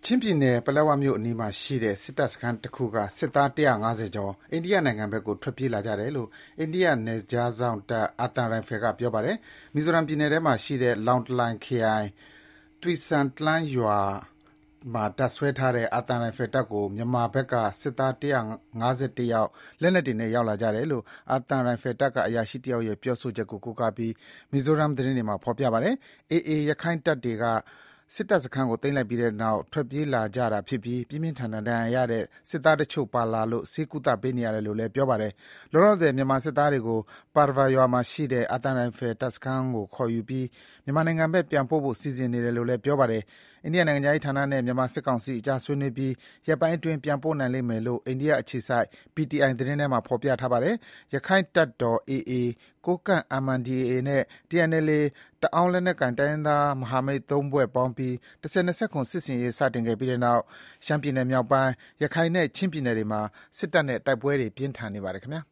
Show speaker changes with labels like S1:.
S1: ချင်းပြည်နယ်ပလက်ဝမြို့အနီးမှာရှိတဲ့စစ်တပ်စခန်းတစ်ခုကစစ်သား150ကျော်အိန္ဒိယနိုင်ငံဘက်ကိုထွက်ပြေးလာကြတယ်လို့အိန္ဒိယနယ်ခြားစောင့်တပ်အာသံရိုင်ဖယ်ကပြောပါတယ်။မီဇိုရမ်ပြည်နယ်ထဲမှာရှိတဲ့လောင်တလိုင်ခရိုင်တွီဆန်တလန်းရွာမှာတပ်ဆွဲထားတဲ့အာသံရိုင်ဖယ်တပ်ကိုမြန်မာဘက်ကစစ်သား151ယောက်လက်နက်တွေနဲ့ရောက်လာကြတယ်လို့အာသံရိုင်ဖယ်တပ်ကအရာရှိတယောက်ရဲ့ပြောဆိုချက်ကိုကိုးကားပြီးမီဇိုရမ်သတင်းတွေမှာဖော်ပြပါတယ်။ AA ရခိုင်တပ်တွေကစစ်တပ်စခန်းကိုသိမ်းလိုက်ပြီးတဲ့နောက်ထွက်ပြေးလာကြတာဖြစ်ပြီးပြင်းပြင်းထန်ထန်ဒဏ်ရာရတဲ့စစ်သားတချို့ပါလာလို့ဆေးကုသပေးနေရတယ်လို့လည်းပြောပါတယ်။လောလောဆယ်မြန်မာစစ်သားတွေကိုပါရဗာရွာမှာရှိတဲ့အာသံရိုင်ဖယ်တပ်စခန်းကိုခေါ်ယူပြီးမြန်မာနိုင်ငံဘက်ပြန်ပို့ဖို့စီစဉ်နေတယ်လို့လည်းပြောပါတယ်။အိန္ဒိယနိုင်ငံခြားရေးဌာနနဲ့မြန်မာစစ်ကောင်စီအကြားဆွေးနွေးပြီးရက်ပိုင်းအတွင်းပြန်ပို့နိုင်လိမ့်မယ်လို့အိန္ဒိယအခြေစိုက် PTI သတင်းထဲမှာဖော်ပြထားပါတယ်။ရခိုင့်တပ်တော် AA ကိုးကန့် MNDAA နဲ့ TNLA တအောင်းလက်နက်ကိုင်တိုင်းရင်းသားမဟာမိတ်၃ဖွဲ့ပေါင်းပြီး၁၀၂၇စစ်ဆင်ရေးစတင်ခဲ့ပြီးတဲ့နောက်ရှမ်းပြည်နယ်မြောက်ပိုင်း၊ရခိုင်နဲ့ချင်းပြည်နယ်တွေမှာစစ်တပ်နဲ့တိုက်ပွဲတွေပြင်းထန်နေပါတယ်ခင်ဗျာ